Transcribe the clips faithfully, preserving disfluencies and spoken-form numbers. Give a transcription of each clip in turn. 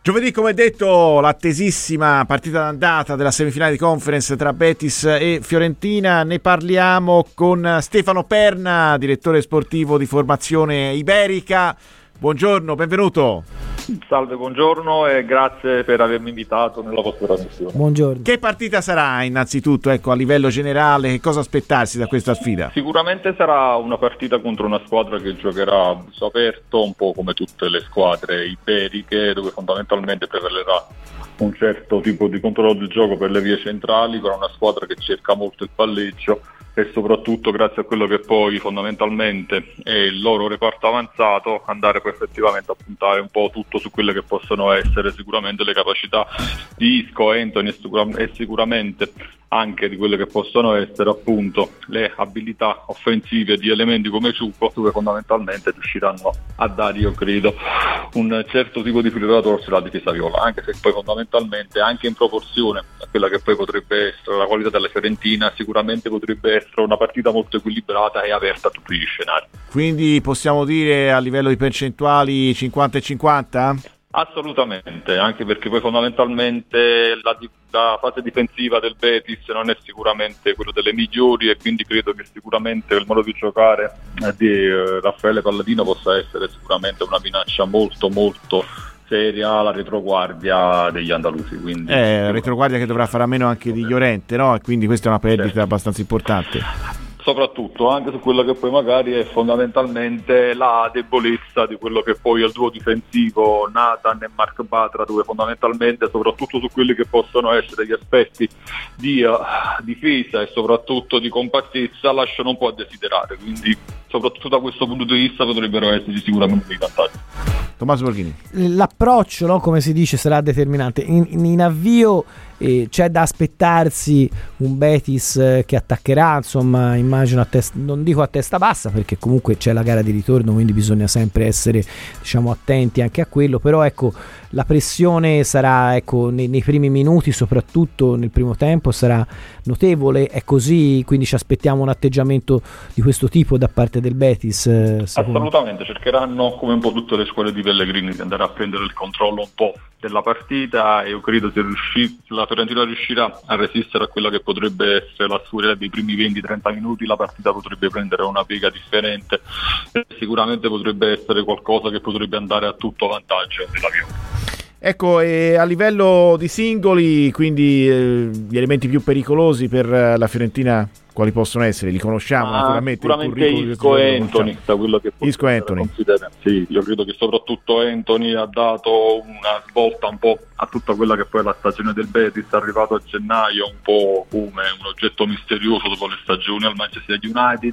Giovedì, come detto, l'attesissima partita d'andata della semifinale di Conference tra Betis e Fiorentina. Ne parliamo con Stefano Perna, direttore sportivo di Formazione Iberica. Buongiorno, benvenuto. Salve, buongiorno e grazie per avermi invitato nella vostra trasmissione. Buongiorno. Che partita sarà innanzitutto, ecco, a livello generale, che cosa aspettarsi da questa sfida? Sicuramente sarà una partita contro una squadra che giocherà a viso aperto, un po' come tutte le squadre iberiche, dove fondamentalmente prevalerà un certo tipo di controllo del gioco per le vie centrali, con una squadra che cerca molto il palleggio e soprattutto, grazie a quello che poi fondamentalmente è il loro reparto avanzato, andare poi effettivamente a puntare un po' tutto su quelle che possono essere sicuramente le capacità di Isco, Antony e, sicur- e sicuramente anche di quelle che possono essere appunto le abilità offensive di elementi come Ciuco, dove fondamentalmente riusciranno a dare, io credo, un certo tipo di filo da torcere alla difesa viola, anche se poi fondamentalmente anche in proporzione a quella che poi potrebbe essere la qualità della Fiorentina, sicuramente potrebbe essere una partita molto equilibrata e aperta a tutti gli scenari. Quindi possiamo dire a livello di percentuali cinquanta e cinquanta? Assolutamente, anche perché poi fondamentalmente la, la fase difensiva del Betis non è sicuramente quella delle migliori e quindi credo che sicuramente il modo di giocare di eh, Raffaele Palladino possa essere sicuramente una minaccia molto molto seria alla retroguardia degli andalusi. Quindi Eh, retroguardia che dovrà fare a meno anche di Llorente, no? E quindi questa è una perdita certo. abbastanza importante. Soprattutto anche su quello che poi magari è fondamentalmente la debolezza di quello che poi è il duo difensivo Nathan e Mark Batra, dove fondamentalmente soprattutto su quelli che possono essere gli aspetti di uh, difesa e soprattutto di compattezza lasciano un po' a desiderare, quindi soprattutto da questo punto di vista potrebbero esserci sicuramente dei vantaggi. Tommaso Borghini. L'approccio, no, come si dice, sarà determinante. In, in avvio eh, c'è da aspettarsi un Betis eh, che attaccherà, insomma, immagino a testa, non dico a testa bassa perché comunque c'è la gara di ritorno, quindi bisogna sempre essere, diciamo, attenti anche a quello, però ecco, la pressione sarà, ecco, nei, nei primi minuti, soprattutto nel primo tempo, sarà notevole, è così, quindi ci aspettiamo un atteggiamento di questo tipo da parte del Betis. Eh, Assolutamente, cercheranno come un po' tutte le scuole di Pellegrini di andare a prendere il controllo un po' della partita e io credo che riusci- la Fiorentina riuscirà a resistere a quella che potrebbe essere la sfuriata dei primi venti trenta minuti, la partita potrebbe prendere una piega differente e sicuramente potrebbe essere qualcosa che potrebbe andare a tutto vantaggio della Viola. Ecco, e a livello di singoli, quindi eh, gli elementi più pericolosi per eh, la Fiorentina quali possono essere? Li conosciamo ah, naturalmente. Sicuramente Isco e Antony, da quello che Isco e Antony. Sì, io credo che soprattutto Antony ha dato una svolta un po' a tutta quella che poi è la stagione del Betis, è arrivato a gennaio un po' come un oggetto misterioso dopo le stagioni al Manchester United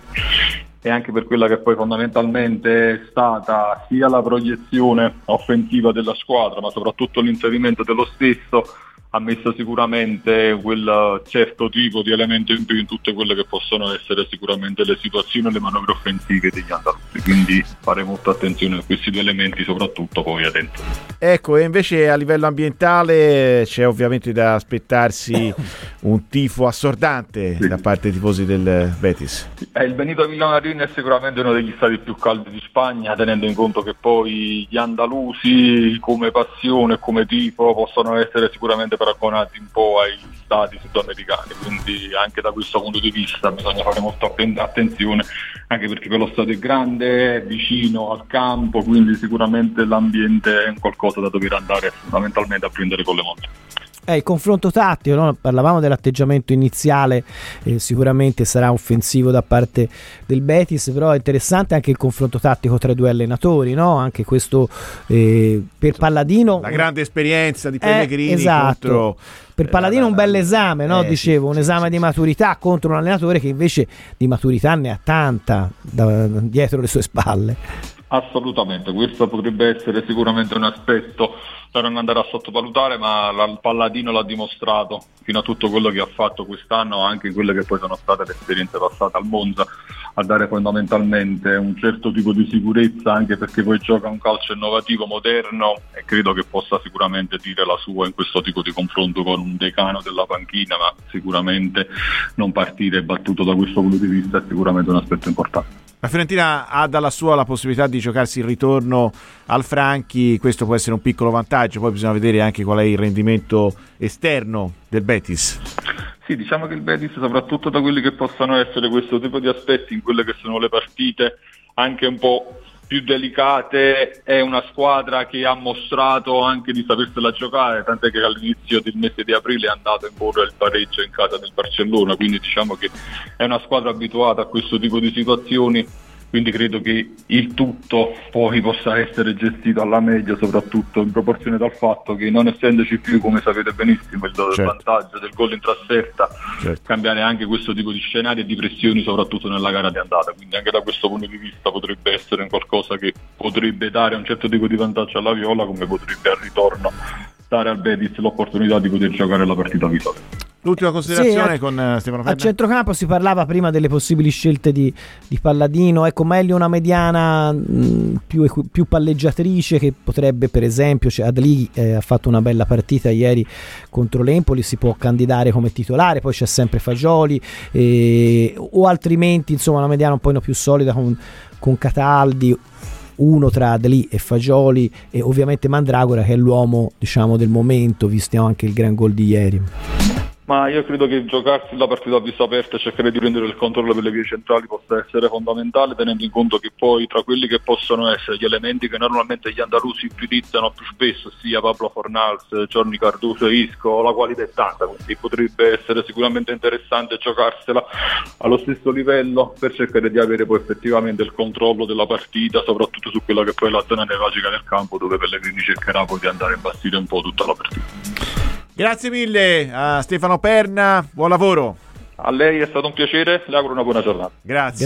e anche per quella che poi fondamentalmente è stata sia la proiezione offensiva della squadra ma soprattutto l'inserimento dello stesso, ha messo sicuramente quel certo tipo di elemento in più in tutte quelle che possono essere sicuramente le situazioni e le manovre offensive degli andalusi, quindi fare molta attenzione a questi due elementi soprattutto poi dentro. Ecco, e invece a livello ambientale c'è ovviamente da aspettarsi un tifo assordante sì. da parte dei tifosi del Betis. Eh, il Benito Villamarín è sicuramente uno degli stadi più caldi di Spagna, tenendo in conto che poi gli andalusi come passione e come tifo possono essere sicuramente paragonati un po' ai stati sudamericani, quindi anche da questo punto di vista bisogna fare molta attenzione, anche perché quello stadio è grande, è vicino al campo, quindi sicuramente l'ambiente è un qualcosa da dover andare fondamentalmente a prendere con le mani. Eh, il confronto tattico, no? Parlavamo dell'atteggiamento iniziale, eh, sicuramente sarà offensivo da parte del Betis, però è interessante anche il confronto tattico tra i due allenatori, no? Anche questo eh, per Palladino, la grande esperienza di Pellegrini, eh, esatto. contro per Palladino un bel esame, no? Eh, Dicevo, sì, un esame sì, di sì. maturità contro un allenatore che invece di maturità ne ha tanta da, dietro le sue spalle. Assolutamente, questo potrebbe essere sicuramente un aspetto da non andare a sottovalutare, ma il Palladino l'ha dimostrato fino a tutto quello che ha fatto quest'anno, anche in quelle che poi sono state le esperienze passate al Monza, a dare fondamentalmente un certo tipo di sicurezza, anche perché poi gioca un calcio innovativo, moderno, e credo che possa sicuramente dire la sua in questo tipo di confronto con un decano della panchina, ma sicuramente non partire battuto da questo punto di vista è sicuramente un aspetto importante. La Fiorentina ha dalla sua la possibilità di giocarsi il ritorno al Franchi, questo può essere un piccolo vantaggio, poi bisogna vedere anche qual è il rendimento esterno del Betis. Sì, diciamo che il Betis, soprattutto da quelli che possano essere questo tipo di aspetti in quelle che sono le partite anche un po' più delicate, è una squadra che ha mostrato anche di sapersela giocare, tant'è che all'inizio del mese di aprile è andato a imporre il pareggio in casa del Barcellona, quindi diciamo che è una squadra abituata a questo tipo di situazioni, quindi credo che il tutto poi possa essere gestito alla meglio, soprattutto in proporzione dal fatto che non essendoci più, come sapete benissimo, il certo. vantaggio del gol in trasferta, certo. cambiare anche questo tipo di scenari e di pressioni, soprattutto nella gara di andata, quindi anche da questo punto di vista potrebbe essere qualcosa che potrebbe dare un certo tipo di vantaggio alla Viola, come potrebbe al ritorno dare al Betis l'opportunità di poter giocare la partita vitale. L'ultima considerazione sì, con uh, Stefano Perna. A centrocampo si parlava prima delle possibili scelte di, di Palladino, ecco, meglio una mediana mh, più, più palleggiatrice, che potrebbe, per esempio, cioè Adli eh, ha fatto una bella partita ieri contro l'Empoli, si può candidare come titolare, poi c'è sempre Fagioli, eh, o altrimenti insomma una mediana un po' più solida con, con Cataldi, uno tra Adli e Fagioli, e ovviamente Mandragora, che è l'uomo, diciamo, del momento, visto anche il gran gol di ieri. Ma io credo che giocarsi la partita a viso aperto e cercare di prendere il controllo per le vie centrali possa essere fondamentale, tenendo in conto che poi tra quelli che possono essere gli elementi che normalmente gli andalusi utilizzano più spesso, sia Pablo Fornals, Giorni Cardoso e Isco, la qualità è tanta, quindi potrebbe essere sicuramente interessante giocarsela allo stesso livello per cercare di avere poi effettivamente il controllo della partita, soprattutto su quella che poi è la zona nevralgica del campo, dove Pellegrini cercherà poi di andare a imbastire un po' tutta la partita. Grazie mille a Stefano Perna, buon lavoro. A lei è stato un piacere, le auguro una buona giornata. Grazie.